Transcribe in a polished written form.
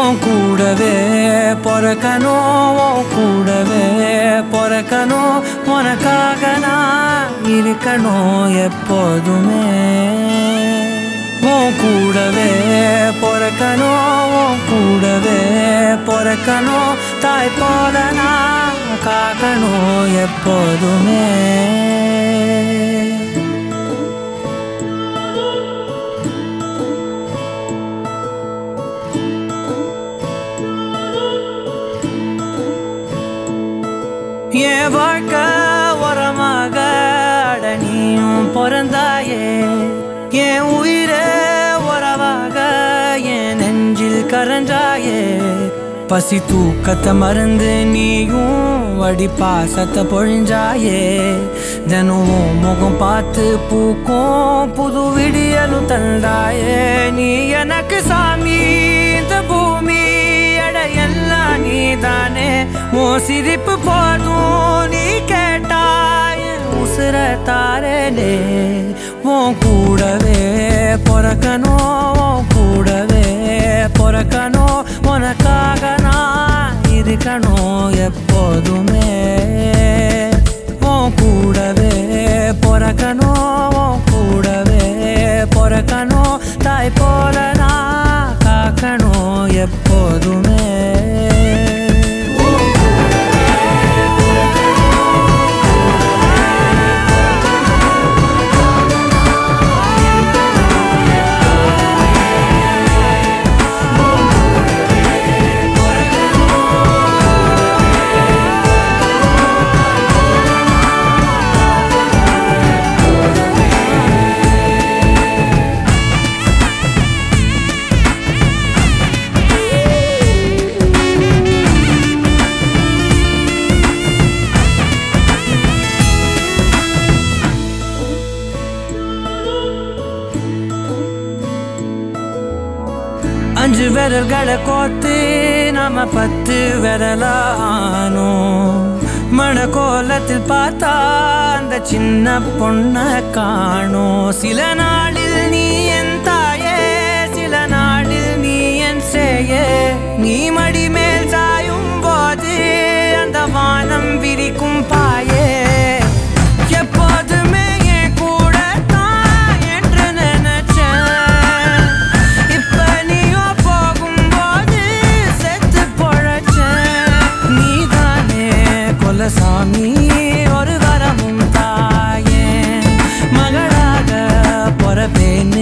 கூடவே பொறக்கணும் கூடவே பொறக்கணும் உனக்காக நான் இருக்கணும் எப்போதுமே கூடவே பொறக்கணும் கூடவே பொறக்கணும் தாய் போல நான் காக்கணும் எப்போதுமே என் வாழ்க்கை உரமாக அடனியும் பிறந்தாயே என் உயிரே உறவாக என் நெஞ்சில் கரஞ்சாயே பசி தூக்கத்தை மறந்து நீயும் அடி பாசத்தை பொழிஞ்சாயே தினம் முகம் பார்த்து பூக்கும் புது விடியலும் தந்தாயே நீ எனக்கு சாமி இந்த பூமி எல்லாம் நீதானே உன் சிரிப்பு போதும் நீ கேட்டாய் உசுர தாரலே உன் கூடவே பொறக்கணும் கூடவே பொறக்கணும் உனக்காக நான் இருக்கணும் எப்போதுமே உன் கூடவே பொறக்கணும் கூடவே பொறக்கணும் தாய் போல நான் காக்கணும் எப்போதுமே அஞ்சு விரல்களை கோத்து நாம 10 விரலானோ மணக்கோலத்தில் பார்த்தா அந்த சின்ன பொண்ணை காணோம் சில நாளில் நீ என் தாயே சில நாளில் நீ என் சேயே நீ மடி மேல் சாயும் போது அந்த வானம் விரிக்கும் பாயே எப்போதுமே என் கூட தான் என்று நினைச்சேன் இப்ப நீயோ போகும்போது செத்து பொழைச்சேன் நீதானே கொலசாமி ஒரு வரமும் தாயே மகளாக பொறப்பேன்